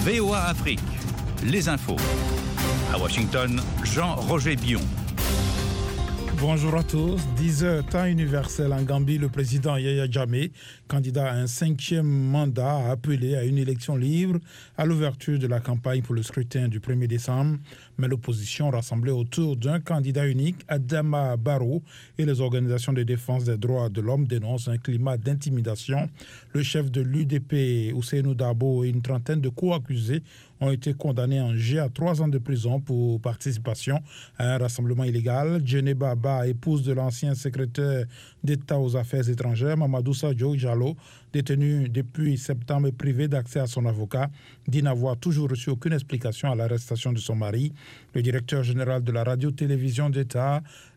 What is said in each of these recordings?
VOA Afrique, les infos. À Washington, Jean-Roger Bion. Bonjour à tous. 10h, temps universel en Gambie, le président Yahya Jammeh, candidat à un 5e mandat, a appelé à une élection libre à l'ouverture de la campagne pour le scrutin du 1er décembre. Mais l'opposition rassemblée autour d'un candidat unique, Adama Barrow, et les organisations de défense des droits de l'homme dénoncent un climat d'intimidation. Le chef de l'UDP, Ousseynou Dabo, et une trentaine de co-accusés ont été condamnés en G à 3 ans de prison pour participation à un rassemblement illégal. Djené Baba, épouse de l'ancien secrétaire d'État aux Affaires étrangères, Mamadou Sadio Jallo, détenu depuis septembre et privé d'accès à son avocat, dit n'avoir toujours reçu aucune explication à l'arrestation de son mari. Le directeur général de la radio-télévision d'État,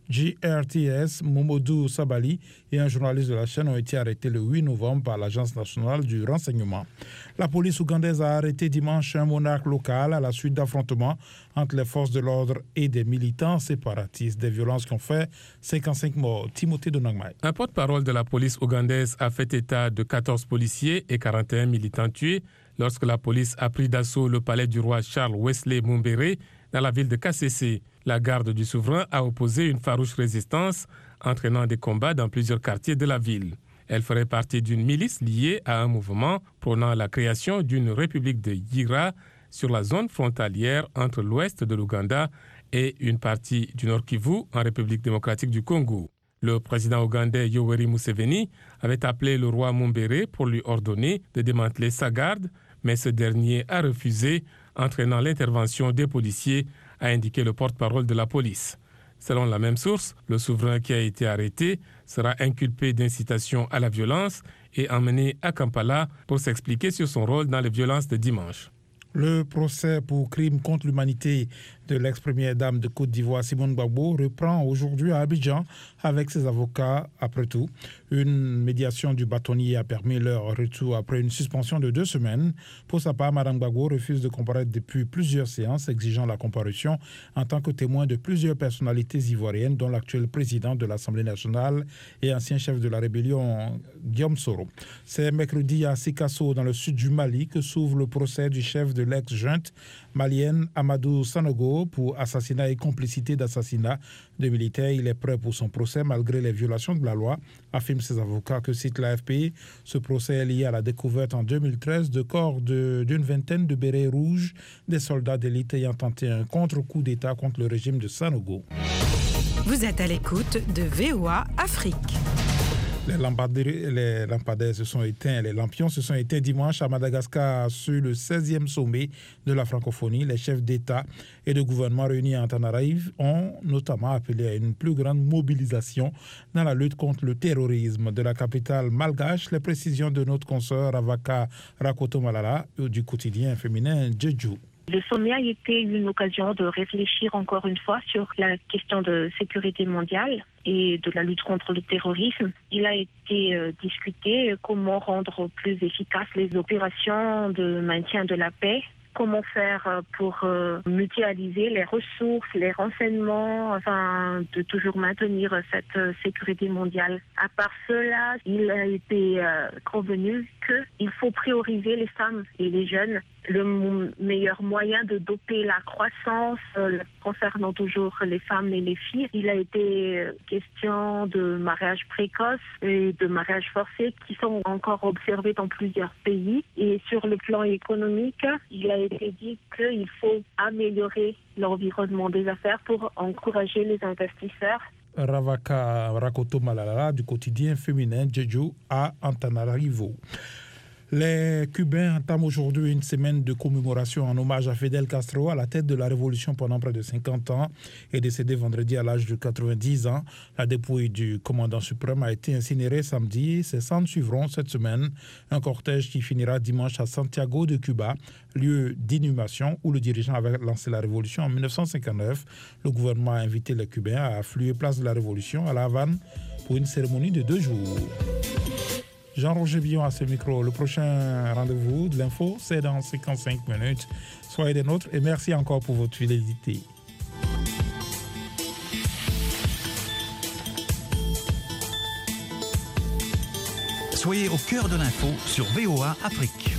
GRTS, Momodou Sabali, et un journaliste de la chaîne ont été arrêtés le 8 novembre par l'Agence nationale du renseignement. La police ougandaise a arrêté dimanche un monarque local à la suite d'affrontements entre les forces de l'ordre et des militants séparatistes. Des violences qui ont fait 55 morts. Timothée Donangmai. Un porte-parole de la police ougandaise a fait état de 14 policiers et 41 militants tués lorsque la police a pris d'assaut le palais du roi Charles Wesley Mumbere dans la ville de Kasese. La garde du souverain a opposé une farouche résistance, entraînant des combats dans plusieurs quartiers de la ville. Elle ferait partie d'une milice liée à un mouvement prônant la création d'une république de Yira sur la zone frontalière entre l'ouest de l'Ouganda et une partie du Nord Kivu en République démocratique du Congo. Le président ougandais Yoweri Museveni avait appelé le roi Mumbere pour lui ordonner de démanteler sa garde, mais ce dernier a refusé, entraînant l'intervention des policiers, a indiqué le porte-parole de la police. Selon la même source, le souverain qui a été arrêté sera inculpé d'incitation à la violence et emmené à Kampala pour s'expliquer sur son rôle dans les violences de dimanche. Le procès pour crime contre l'humanité de l'ex-première dame de Côte d'Ivoire, Simone Gbagbo, reprend aujourd'hui à Abidjan avec ses avocats. Après tout, une médiation du bâtonnier a permis leur retour après une suspension de 2 semaines. Pour sa part, Mme Gbagbo refuse de comparaître depuis plusieurs séances, exigeant la comparution en tant que témoin de plusieurs personnalités ivoiriennes, dont l'actuel président de l'Assemblée nationale et ancien chef de la rébellion, Guillaume Soro. C'est mercredi à Sikasso, dans le sud du Mali, que s'ouvre le procès du chef de l'ex-junte malienne Amadou Sanogo pour assassinat et complicité d'assassinat de militaires. Il est prêt pour son procès malgré les violations de la loi, affirment ses avocats, que cite l'AFP. Ce procès est lié à la découverte en 2013 de corps d'une vingtaine de bérets rouges des soldats d'élite ayant tenté un contre-coup d'État contre le régime de Sanogo. Vous êtes à l'écoute de VOA Afrique. Les lampadaires se sont éteints, les lampions se sont éteints dimanche à Madagascar sur le 16e sommet de la francophonie. Les chefs d'État et de gouvernement réunis à Antananarivo ont notamment appelé à une plus grande mobilisation dans la lutte contre le terrorisme. De la capitale malgache, les précisions de notre consoeur Ravaka Rakotomalala du quotidien féminin Jeju. Le sommet a été une occasion de réfléchir encore une fois sur la question de sécurité mondiale et de la lutte contre le terrorisme. Il a été discuté comment rendre plus efficaces les opérations de maintien de la paix, comment faire pour mutualiser les ressources, les renseignements, afin de toujours maintenir cette sécurité mondiale. À part cela, il a été convenu qu'il faut prioriser les femmes et les jeunes. Le meilleur moyen de doper la croissance concernant toujours les femmes et les filles. Il a été question de mariage précoce et de mariage forcé qui sont encore observés dans plusieurs pays. Et sur le plan économique, il a été dit qu'il faut améliorer l'environnement des affaires pour encourager les investisseurs. Ravaka Rakotomalala du quotidien féminin Jeju à Antananarivo. Les Cubains entament aujourd'hui une semaine de commémoration en hommage à Fidel Castro, à la tête de la révolution pendant près de 50 ans et décédé vendredi à l'âge de 90 ans. La dépouille du commandant suprême a été incinérée samedi. Ses cendres suivront cette semaine un cortège qui finira dimanche à Santiago de Cuba, lieu d'inhumation où le dirigeant avait lancé la révolution en 1959. Le gouvernement a invité les Cubains à affluer place de la Révolution à La Havane pour une cérémonie de 2 jours. Jean-Roger Bion à ce micro. Le prochain rendez-vous de l'info, c'est dans 55 minutes. Soyez des nôtres et merci encore pour votre fidélité. Soyez au cœur de l'info sur VOA Afrique.